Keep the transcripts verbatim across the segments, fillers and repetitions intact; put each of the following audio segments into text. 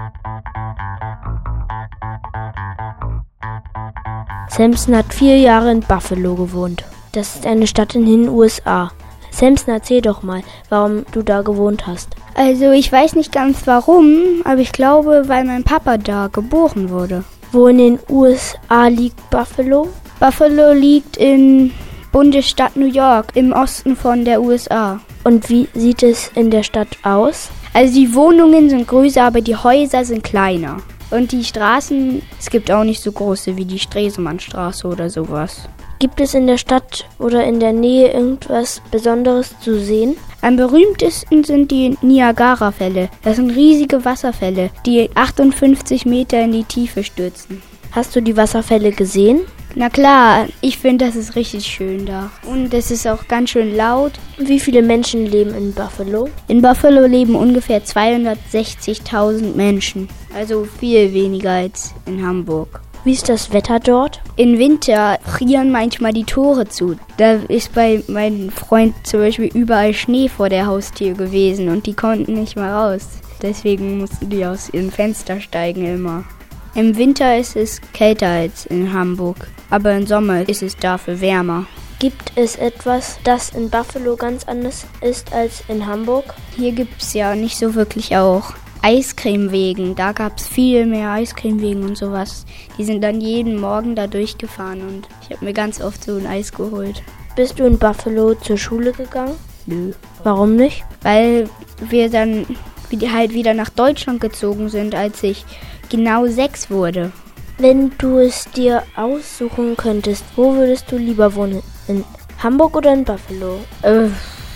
Samson hat vier Jahre in Buffalo gewohnt. Das ist eine Stadt in den U S A. Samson, erzähl doch mal, warum du da gewohnt hast. Also ich weiß nicht ganz warum, aber ich glaube, weil mein Papa da geboren wurde. Wo in den U S A liegt Buffalo? Buffalo liegt in Bundesstaat New York, im Osten von der U S A. Und wie sieht es in der Stadt aus? Also die Wohnungen sind größer, aber die Häuser sind kleiner. Und die Straßen, es gibt auch nicht so große wie die Stresemannstraße oder sowas. Gibt es in der Stadt oder in der Nähe irgendwas Besonderes zu sehen? Am berühmtesten sind die Niagara-Fälle. Das sind riesige Wasserfälle, die achtundfünfzig Meter in die Tiefe stürzen. Hast du die Wasserfälle gesehen? Na klar, ich finde, das ist richtig schön da. Und es ist auch ganz schön laut. Wie viele Menschen leben in Buffalo? In Buffalo leben ungefähr zweihundertsechzigtausend Menschen. Also viel weniger als in Hamburg. Wie ist das Wetter dort? Im Winter frieren manchmal die Tore zu. Da ist bei meinem Freund zum Beispiel überall Schnee vor der Haustür gewesen und die konnten nicht mehr raus. Deswegen mussten die aus ihrem Fenster steigen immer. Im Winter ist es kälter als in Hamburg, aber im Sommer ist es dafür wärmer. Gibt es etwas, das in Buffalo ganz anders ist als in Hamburg? Hier gibt es ja nicht so wirklich auch Eiscremewegen. Da gab es viel mehr Eiscremewegen und sowas. Die sind dann jeden Morgen da durchgefahren und ich habe mir ganz oft so ein Eis geholt. Bist du in Buffalo zur Schule gegangen? Nö. Warum nicht? Weil wir dann halt wieder nach Deutschland gezogen sind, als ich genau sechs wurde. Wenn du es dir aussuchen könntest, wo würdest du lieber wohnen? In Hamburg oder in Buffalo? Äh,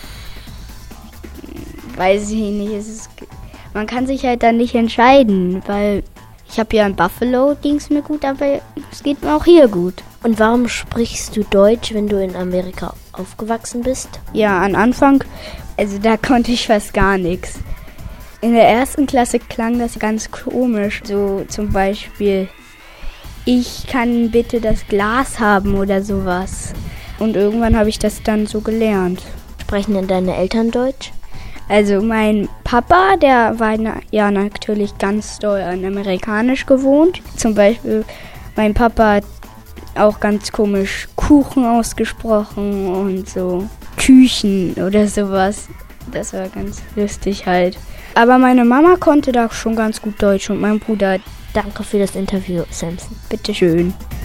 weiß ich nicht. Es ist, man kann sich halt dann nicht entscheiden, weil ich habe ja in Buffalo, ging es mir gut, aber es geht mir auch hier gut. Und warum sprichst du Deutsch, wenn du in Amerika aufgewachsen bist? Ja, am Anfang, also da konnte ich fast gar nichts. In der ersten Klasse klang das ganz komisch. So zum Beispiel, ich kann bitte das Glas haben oder sowas. Und irgendwann habe ich das dann so gelernt. Sprechen denn deine Eltern Deutsch? Also mein Papa, der war na, ja natürlich ganz doll an Amerikanisch gewohnt. Zum Beispiel, mein Papa hat auch ganz komisch Kuchen ausgesprochen und so Küchen oder sowas. Das war ganz lustig halt. Aber meine Mama konnte da schon ganz gut Deutsch und mein Bruder. Danke für das Interview, Samson. Bitteschön.